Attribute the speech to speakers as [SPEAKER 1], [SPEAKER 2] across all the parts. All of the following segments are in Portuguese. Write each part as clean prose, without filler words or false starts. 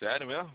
[SPEAKER 1] Sério mesmo?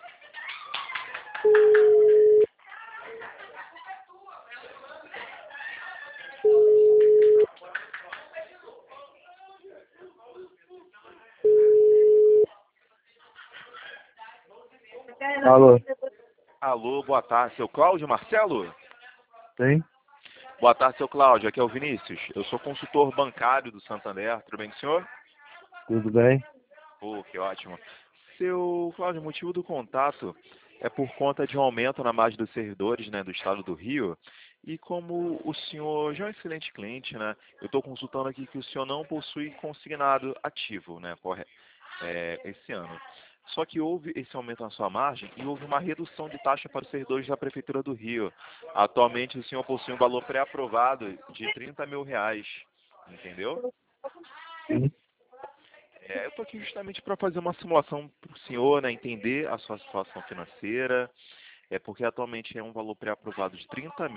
[SPEAKER 2] Alô,
[SPEAKER 1] Alô, boa tarde, seu Cláudio Marcelo?
[SPEAKER 2] tem?
[SPEAKER 1] Boa tarde, seu Cláudio. Aqui é o Vinícius. Eu sou consultor bancário do Santander. Tudo bem com o senhor?
[SPEAKER 2] Tudo bem?
[SPEAKER 1] Pô, que ótimo. Seu Cláudio, o motivo do contato é por conta de um aumento na margem dos servidores, né, do estado do Rio. E como o senhor já é um excelente cliente, né, eu estou consultando aqui que o senhor não possui consignado ativo, né, esse ano. Só que houve esse aumento na sua margem e houve uma redução de taxa para os servidores da Prefeitura do Rio. Atualmente o senhor possui um valor pré-aprovado de R$ 30.000, entendeu?
[SPEAKER 2] Sim.
[SPEAKER 1] Eu estou aqui justamente para fazer uma simulação para o senhor, né, entender a sua situação financeira, porque atualmente é um valor pré-aprovado de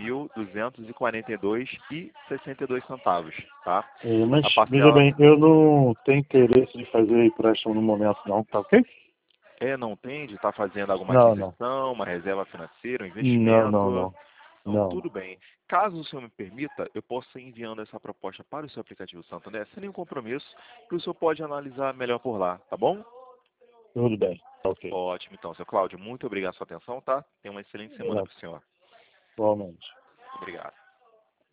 [SPEAKER 1] R$ 30.242,62, tá?
[SPEAKER 2] Mas,
[SPEAKER 1] A
[SPEAKER 2] veja
[SPEAKER 1] parcela
[SPEAKER 2] bem, eu não tenho interesse de fazer empréstimo no momento não, tá ok?
[SPEAKER 1] não tem de estar fazendo alguma
[SPEAKER 2] Não, não.
[SPEAKER 1] aquisição, uma reserva financeira, um
[SPEAKER 2] Não, não,
[SPEAKER 1] investimento.
[SPEAKER 2] não.
[SPEAKER 1] Então,
[SPEAKER 2] Não,
[SPEAKER 1] tudo
[SPEAKER 2] não.
[SPEAKER 1] bem. Caso o senhor me permita, eu posso ir enviando essa proposta para o seu aplicativo Santander, sem nenhum compromisso, que o senhor pode analisar melhor por lá, tá bom?
[SPEAKER 2] Tudo bem, tá ok.
[SPEAKER 1] Ótimo, então, seu Cláudio, muito obrigado pela sua atenção, tá? Tenha uma excelente semana
[SPEAKER 2] Tá,
[SPEAKER 1] para o senhor.
[SPEAKER 2] igualmente.
[SPEAKER 1] Obrigado.